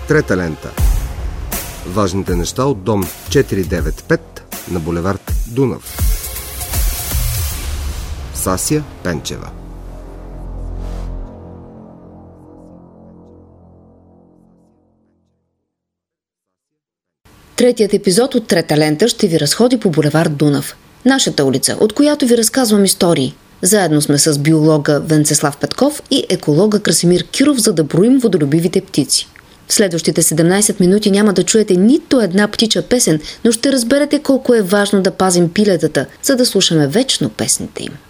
Трета лента. Важните неща от дом 495 на булевард Дунав. Сасия Пенчева. Третият епизод от Трета лента ще ви разходи по булевард Дунав. Нашата улица, от която ви разказвам истории. Заедно сме с биолога Венцеслав Петков и еколога Красимир Киров, за да броим водолюбивите птици. В следващите 17 минути няма да чуете нито една птича песен, но ще разберете колко е важно да пазим пилетата, за да слушаме вечно песните им.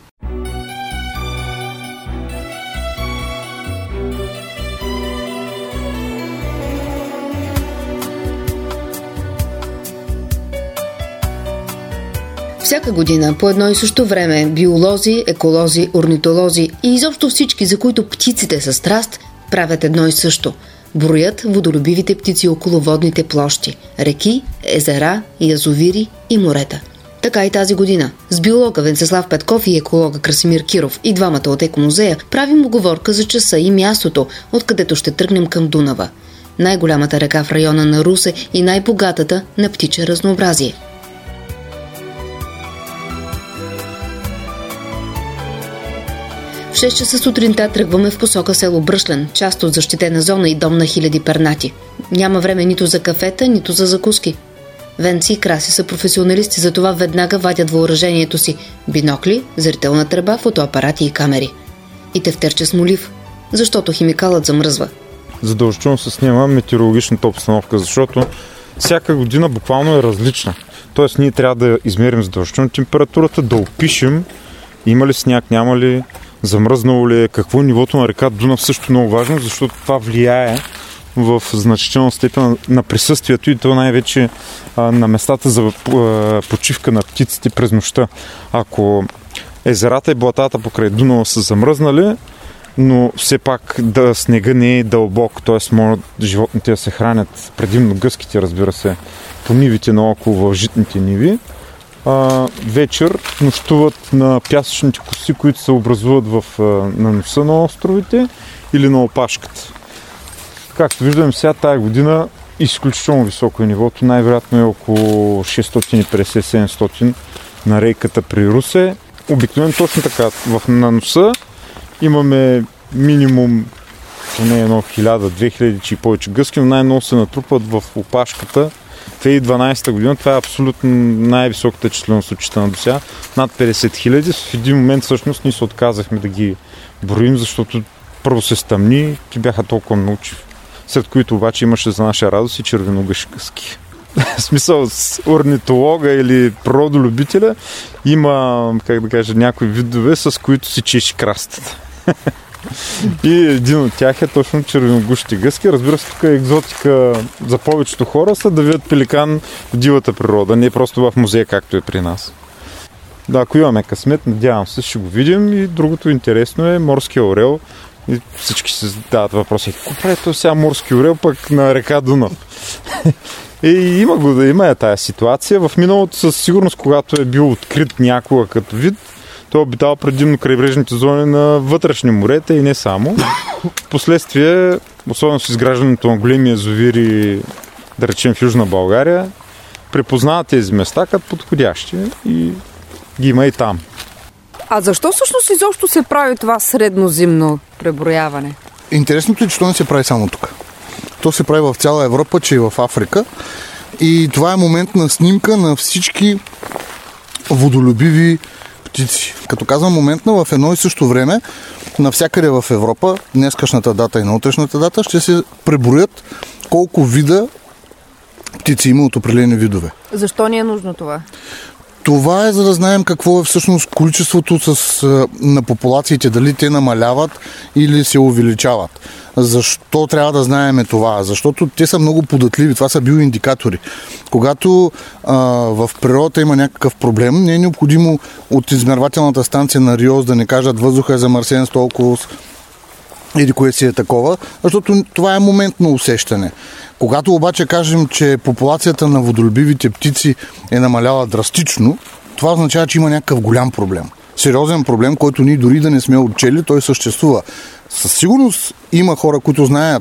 Всяка година по едно и също време биолози, еколози, орнитолози и изобщо всички, за които птиците са страст, правят едно и също. Броят водолюбивите птици около водните площи – реки, езера, язовири и морета. Така и тази година. С биолога Венцеслав Петков и еколога Красимир Киров и двамата от Екомузея правим уговорка за часа и мястото, откъдето ще тръгнем към Дунава. Най-голямата река в района на Русе и най-богатата на птиче разнообразие. В 6 часа сутринта тръгваме в посока село Бръшлен, част от защитена зона и дом на хиляди пернати. Няма време нито за кафета, нито за закуски. Венци и Краси са професионалисти, затова веднага вадят въоръжението си – бинокли, зрителна тръба, фотоапарати и камери. И тефтерче с молив, защото химикалът замръзва. Задължително се снима метеорологичната обстановка, защото всяка година буквално е различна. Тоест ние трябва да измерим задължително температурата, да опишем има ли сняг, няма ли, замръзнало ли е, какво е нивото на река Дунав, също много важно, защото това влияе в значителна степен на присъствието и то най-вече на местата за почивка на птиците през нощта. Ако езерата и блатата покрай Дунава са замръзнали, но все пак снега не е дълбок, т.е. могат животните да се хранят, предимно гъските, разбира се, по нивите наоколо в житните ниви, вечер нощуват на пясъчните коси, които се образуват на носа на островите или на опашката. Както виждаме сега, тая година изключително високо е нивото, най-вероятно е около 650-700 на рейката при Русе. Обикновено точно така, на носа имаме минимум поне 1000-2000 и повече гъски, но най-много се натрупват в опашката. 2012 година, това е абсолютно най-високата численост отчитана до сега, над 50 000. В един момент всъщност ние се отказахме да ги броим, защото първо се стъмни, ти бяха толкова много, след които обаче имаше за наша радост и червеногъски. В смисъл, с орнитолога или природолюбителя има, как да кажа, някои видове, с които си чеши крастата. И един от тях е точно червеногушите гъски. Разбира се, тук е екзотика за повечето хора са да видят пеликан в дивата природа, не просто в музея, както е при нас. Да, ако имаме късмет, надявам се, ще го видим. И другото интересно е морския орел. И всички се задават въпроси. Какво прави това сега морски орел пък на река Дунав? И има я тая ситуация. В миналото със сигурност, когато е бил открит някога като вид, той обитава предимно крайбрежните зони на вътрешни морета и не само. Впоследствие, особено с изграждането на големи язовири, да речем в Южна България, препознават тези места като подходящи и ги има и там. А защо всъщност изобщо се прави това среднозимно преброяване? Интересното е, че то не се прави само тук. То се прави в цяла Европа, че и в Африка. И това е момент на снимка на всички водолюбиви птици. Като казвам моментна, в едно и също време, навсякъде в Европа, днескашната дата и на утрешната дата, ще се преброят колко вида птици има от определени видове. Защо ни е нужно това? Това е за да знаем какво е всъщност количеството на популациите, дали те намаляват или се увеличават. Защо трябва да знаем това? Защото те са много податливи, това са биоиндикатори. Когато в природата има някакъв проблем, не е необходимо от измервателната станция на РИОС да не кажат въздуха е замърсен с толкова или кое си е такова, защото това е моментно усещане. Когато обаче кажем, че популацията на водолюбивите птици е намаляла драстично, това означава, че има някакъв голям проблем. Сериозен проблем, който ние дори да не сме отчели, той съществува. Със сигурност има хора, които знаят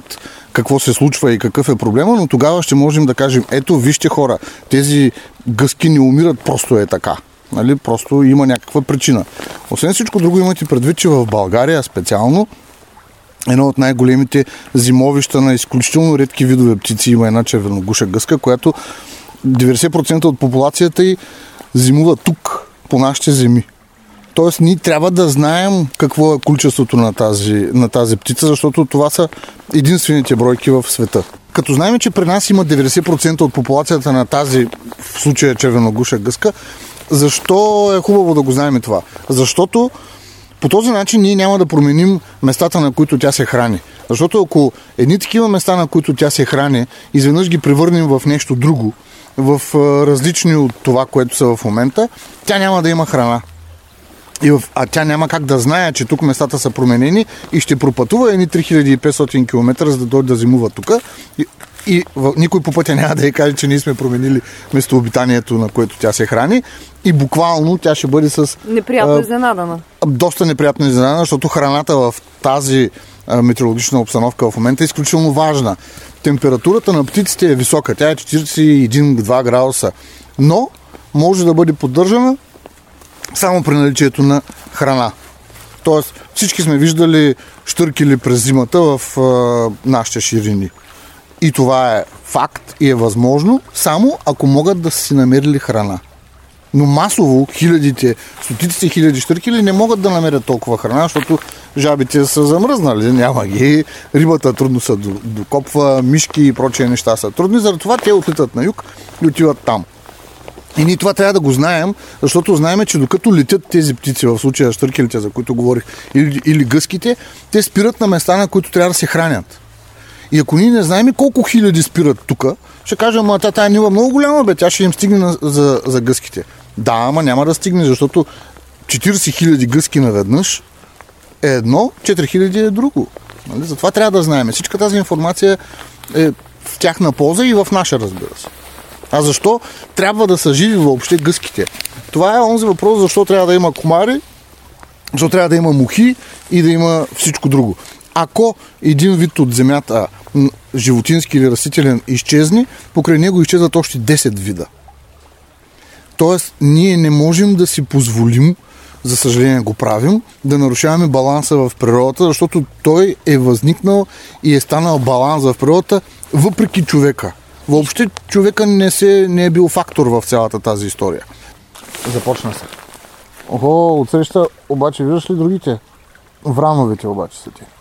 какво се случва и какъв е проблема, но тогава ще можем да кажем, ето, вижте хора, тези гъски не умират просто е така. Нали? Просто има някаква причина. Освен всичко друго, имате предвид, че в България специално едно от най-големите зимовища на изключително редки видове птици има една червеногуша гъска, която 90% от популацията й зимува тук, по нашите земи. Тоест, ние трябва да знаем какво е количеството на тази птица, защото това са единствените бройки в света. Като знаем, че при нас има 90% от популацията на тази, в случая червеногуша гъска, защо е хубаво да го знаем това? Защото по този начин ние няма да променим местата, на които тя се храни. Защото ако едни такива места, на които тя се храни, изведнъж ги превърнем в нещо друго, в различни от това, което са в момента, тя няма да има храна. А тя няма как да знае, че тук местата са променени и ще пропътува едни 3500 км, за да дойде да зимува тук. И никой по пътя няма да й каже, че ние сме променили местообитанието, на което тя се храни. И буквално тя ще бъде с... неприятно изненадана. Доста неприятно изненадана, защото храната в тази метеорологична обстановка в момента е изключително важна. Температурата на птиците е висока. Тя е 41-2 градуса. Но може да бъде поддържана само при наличието на храна. Тоест всички сме виждали щъркели през зимата в нашите ширини. И това е факт и е възможно, само ако могат да си намерили храна. Но масово стотиците хиляди щъркели не могат да намерят толкова храна, защото жабите са замръзнали, няма ги, рибата трудно се докопва, мишки и прочие неща са трудни, заради това те отлитат на юг и отиват там. И ние това трябва да го знаем, защото знаем, че докато летят тези птици, в случая щъркелите, за които говорих, или гъските, те спират на места, на които трябва да се хранят. И ако ние не знаем колко хиляди спират тук, ще кажем, тая нива много голяма, тя ще им стигне за гъските. Да, ама няма да стигне, защото 40 хиляди гъски наведнъж е едно, 4 хиляди е друго. Нали? Затова трябва да знаем. Всичка тази информация е в тяхна полза и в наша, разбира се. А защо трябва да са живи въобще гъските? Това е онзи въпрос, защо трябва да има комари, защо трябва да има мухи и да има всичко друго. Ако един вид от земята, животински или растителен, изчезне, покрай него изчезват още 10 вида. Тоест, ние не можем да си позволим, за съжаление го правим, да нарушаваме баланса в природата, защото той е възникнал и е станал баланс в природата въпреки човека. Въобще човека не е бил фактор в цялата тази история. Започна се. Охо, отсреща, обаче виждаш ли другите? Врановете обаче са ти.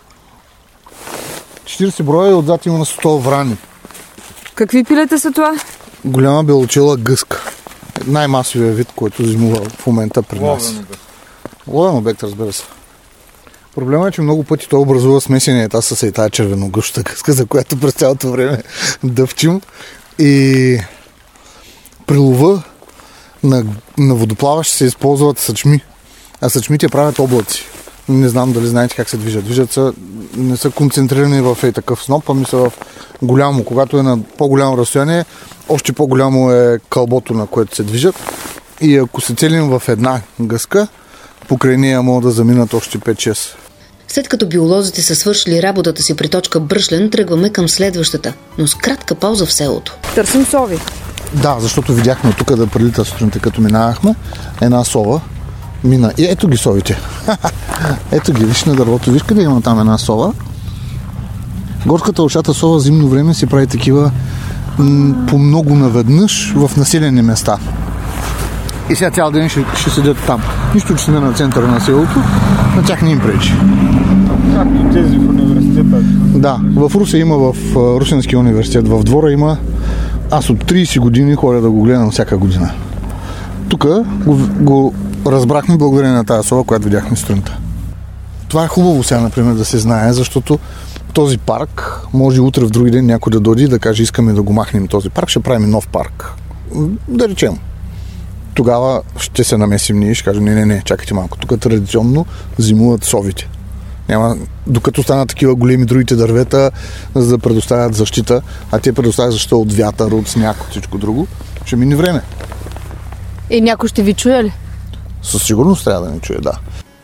40 броя и отзад има на 100 врани. Какви пилета са това? Голяма белочела гъска. Най-масовия вид, който зимува в момента при нас. Ловен обект, разбира се. Проблемът е, че много пъти той образува смесения етап с и тая червеногъща гъска, за която през цялото време дъвчим. И при лова на водоплаващи се използват съчми. А съчмите правят облаци. Не знам дали знаете как се движат. Движат се, не са концентрирани в такъв сноп, ами са в голямо. Когато е на по-голямо разстояние, още по-голямо е кълбото, на което се движат. И ако се целим в една гъска, покрай нея могат да заминат още 5-6. След като биолозите са свършили работата си при точка Бръшлен, тръгваме към следващата, но с кратка пауза в селото. Търсим сови. Да, защото видяхме тук да прилита сутринта, като минавахме, една сова мина. И ето ги совите. Ето ги, виж на дървото, виж къде има там една сова. Горската ушата сова зимно време си прави такива по много наведнъж в населени места. И сега цял ден ще седят там. Нищо, че сме на центъра на селото, на тях не им пречи. Както тези в университета. Да, в Русе има, в Русенския университет, в двора има. Аз от 30 години ходя да го гледам всяка година. Тук го разбрахме благодарение на тази сова, която видяхме сутринта. Това е хубаво сега, например, да се знае, защото този парк може утре в други ден някой да дойде и да каже, искаме да го махнем този парк, ще правим нов парк. Да речем. Тогава ще се намесим ние и ще кажем, не, чакайте малко. Тук традиционно зимуват совите. Докато станат такива големи другите дървета, за да предоставят защита, а те предоставят защита от вятър, от сняг, от всичко друго, ще мине време. И някой ще ви чуе ли? Със сигурност трябва да ни чуе, да.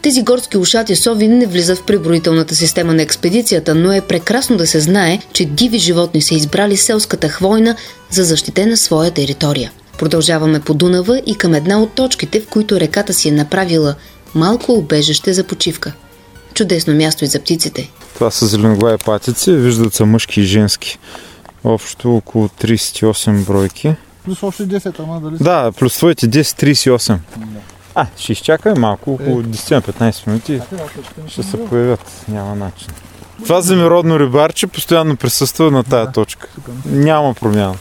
Тези горски ушати сови не влизат в преброителната система на експедицията, но е прекрасно да се знае, че диви животни са избрали селската хвойна за защитена своя територия. Продължаваме по Дунава и към една от точките, в които реката си е направила малко убежище за почивка. Чудесно място и за птиците. Това са зеленоглави патици, виждат се мъжки и женски. Общо около 38 бройки. Плюс още 10, ама дали? Да, плюс твоите 10-38. Ще изчакаме малко, около 10-15 минути. Ще се появят, няма начин. Това земеродно рибарче постоянно присъства на тая точка. Няма промяна.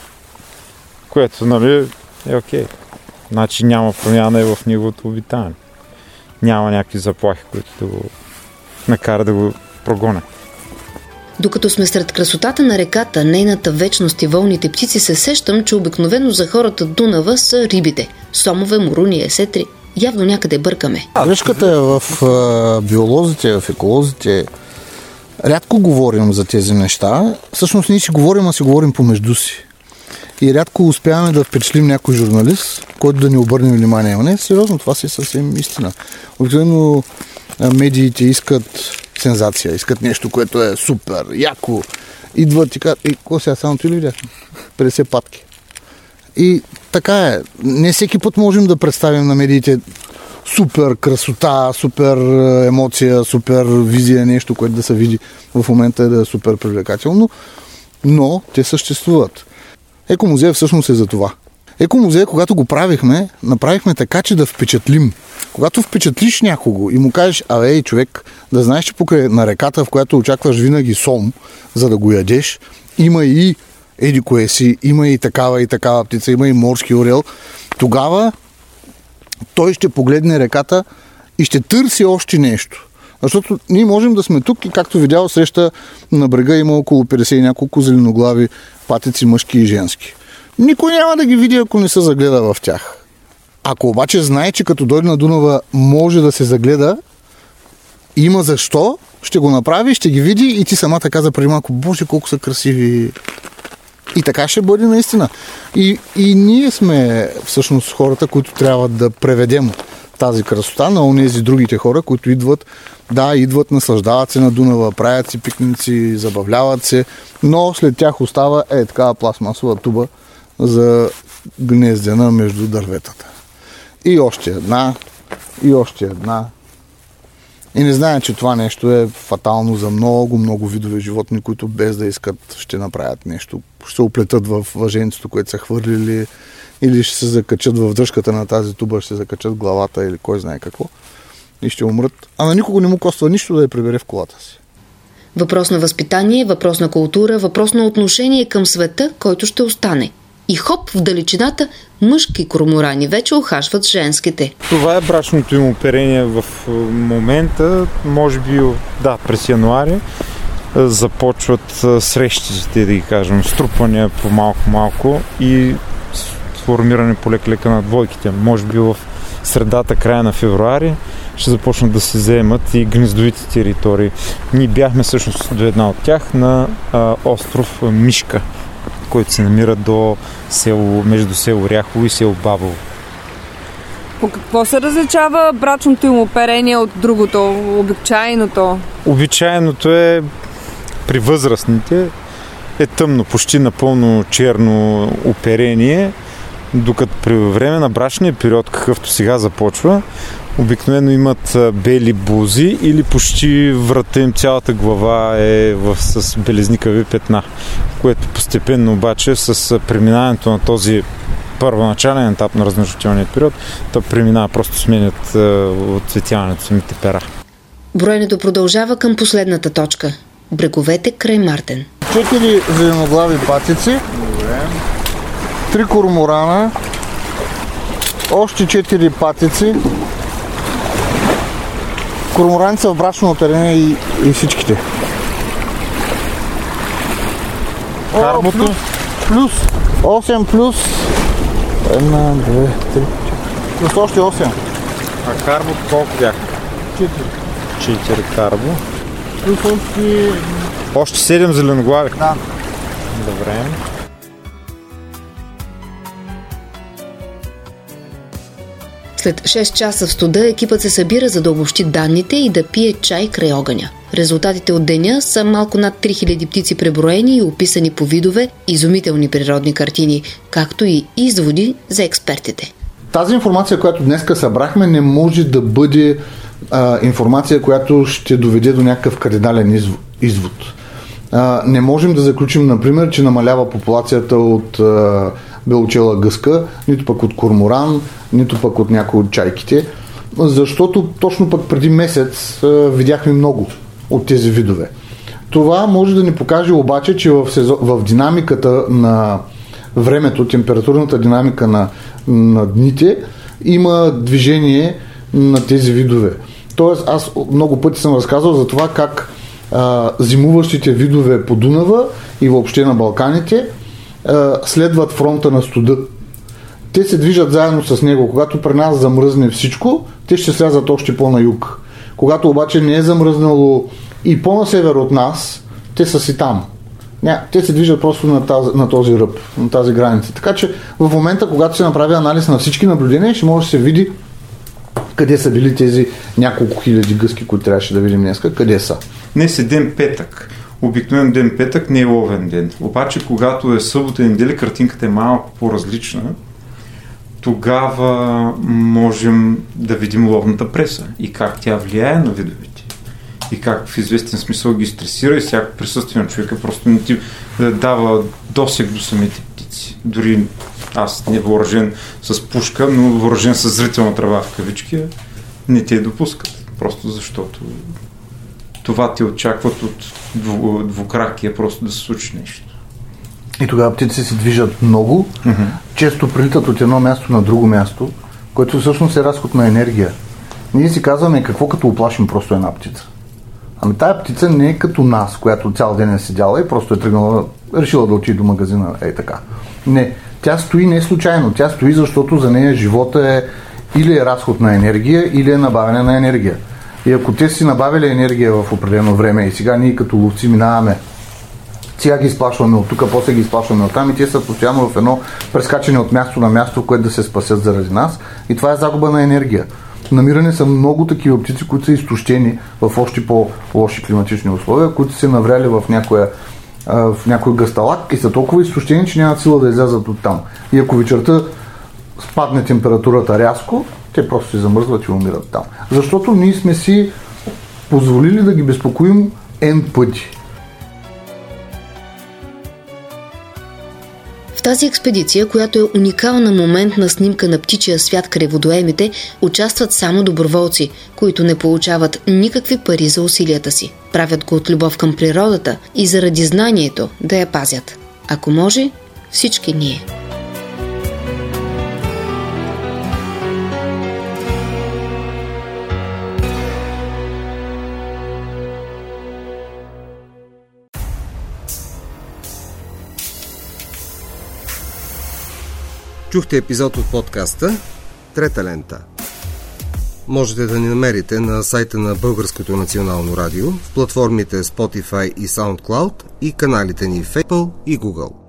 Което, нали, е окей. Значи няма промяна и в неговото обитание. Няма някакви заплахи, които да го накара да го прогоня. Докато сме сред красотата на реката, нейната вечност и вълните птици, се сещам, че обикновено за хората Дунава са рибите. Сомове, муруни, есетри. Явно някъде бъркаме. Грешката е в биолозите, в еколозите. Рядко говорим за тези неща. Всъщност ние си говорим, а си говорим помежду си. И рядко успяваме да впечатлим някой журналист, който да ни обърне внимание. Не, сериозно, това си е съвсем истина. Обикновено медиите искат сензация, искат нещо, което е супер, яко. Идват и казват, какво сега, само ти ли видяхме? 50 патки. И така е. Не всеки път можем да представим на медиите супер красота, супер емоция, супер визия, нещо, което да се види в момента, е да е супер привлекателно, но те съществуват. Екомузея всъщност е за това. Екомузея, когато го правихме, направихме така, че да впечатлим. Когато впечатлиш някого и му кажеш, ей, човек, да знаеш, че покрай на реката, в която очакваш винаги сом, за да го ядеш, има и еди кое си, има и такава птица, има и морски орел, тогава той ще погледне реката и ще търси още нещо. Защото ние можем да сме тук и, както видял, среща на брега има около 50 и няколко зеленоглави патици, мъжки и женски. Никой няма да ги види, ако не се загледа в тях. Ако обаче знае, че като дойде на Дунава може да се загледа, има защо, ще го направи, ще ги види и ти самата каза преди малко, боже, колко са красиви. И така ще бъде наистина. И ние сме всъщност хората, които трябва да преведем тази красота на онези другите хора, които идват, наслаждават се на Дунава, правят си пикници, забавляват се, но след тях остава такава пластмасова туба за гнездена между дърветата. И още една, и още една. И не знаем, че това нещо е фатално за много, много видове животни, които без да искат ще направят нещо. Ще се оплетат в въженцето, което са хвърлили, или ще се закачат в дръжката на тази туба, ще се закачат главата или кой знае какво. И ще умрат. А на никого не му коства нищо да я прибере в колата си. Въпрос на възпитание, въпрос на култура, въпрос на отношение към света, който ще остане. И хоп, в далечината мъжки корморани вече ухажват женските. Това е брачното им оперение в момента, може би през януари започват срещите, да ги кажем, струпвания по малко и формиране по лека на двойките. Може би в средата, края на февруари ще започнат да се заемат и гнездовите територии. Ние бяхме всъщност до една от тях на остров Мишка, който се намира между село Ряхово и село Бабово. По какво се различава брачното им оперение от другото, обичайното? Обичайното е при възрастните е тъмно, почти напълно черно оперение, докато при време на брачния период, какъвто сега започва, обикновено имат бели бузи или почти врата им, цялата глава е с белезникави петна, което постепенно обаче с преминаването на този първоначален етап на размножителния период, то преминава, просто сменят отцветяването самите пера. Броенето продължава към последната точка – бреговете край Мартен. 4 зеленоглави патици, 3 корморана, още 4 патици, кормораните са в брачно оперение и всичките. Карбото? Плюс 8 плюс 1, 2, 3, 4. Плюс още 8. А карбо колко бяха? 4 карбо. Плюс още 7 зеленоглави? Да. Добре. След 6 часа в студа екипът се събира, за да обобщи данните и да пие чай край огъня. Резултатите от деня са малко над 3000 птици преброени и описани по видове, изумителни природни картини, както и изводи за експертите. Тази информация, която днеска събрахме, не може да бъде информация, която ще доведе до някакъв кардинален извод. Не можем да заключим, например, че намалява популацията от белочела гъска, нито пък от корморан, нито пък от някои от чайките, защото точно пък преди месец видяхме много от тези видове. Това може да ни покаже обаче, че в динамиката на времето, температурната динамика на дните, има движение на тези видове. Тоест, аз много пъти съм разказал за това как зимуващите видове по Дунава и въобще на Балканите следват фронта на студа. Те се движат заедно с него. Когато при нас замръзне всичко, те ще слязат още по-на юг. Когато обаче не е замръзнало и по-на север от нас, те са си там. Те се движат просто на този ръб, на тази граница. Така че в момента, когато се направи анализ на всички наблюдения, ще може да се види къде са били тези няколко хиляди гъски, които трябваше да видим днеска, къде са. Днес е ден петък. Обикновен ден петък не е ловен ден. Обаче, когато е събота и неделя, картинката е малко по-различна. Тогава можем да видим ловната преса и как тя влияе на видовете. И как в известен смисъл ги стресира и всяко присъствие на човека просто не ти дава досег до самите птици. Дори аз не въоръжен с пушка, но въоръжен с зрителна трава в кавички, не те допускат. Просто защото това те очакват от двукракия просто да се случи нещо. И тогава птици се движат много, често прилитат от едно място на друго място, което всъщност е разход на енергия. Ние си казваме какво като оплашим просто една птица. Ами тая птица не е като нас, която цял ден е седяла и просто е тръгнала, решила да отиде до магазина, така. Не, тя стои не случайно, тя стои защото за нея живота е или е разход на енергия, или е набавяне на енергия. И ако те си набавили енергия в определено време и сега ние като ловци минаваме, сега ги изплашваме от тук, после ги изплашваме от там и те са постоянно в едно прескачане от място на място, в което да се спасят заради нас, и това е загуба на енергия. Намирани са много такива птици, които са изтощени в още по-лоши климатични условия, които се навряли в някой гъсталак и са толкова изтощени, че нямат сила да излязат от там. И ако вечерта спадне температурата рязко, те просто се замръзват и умират там. Защото ние сме си позволили да ги безпокоим N пъти. В тази експедиция, която е уникална моментна снимка на птичия свят край водоемите, участват само доброволци, които не получават никакви пари за усилията си. Правят го от любов към природата и заради знанието да я пазят. Ако може, всички ние. Чухте епизод от подкаста Трета лента. Можете да ни намерите на сайта на Българското национално радио, в платформите Spotify и SoundCloud и каналите ни в Apple и Google.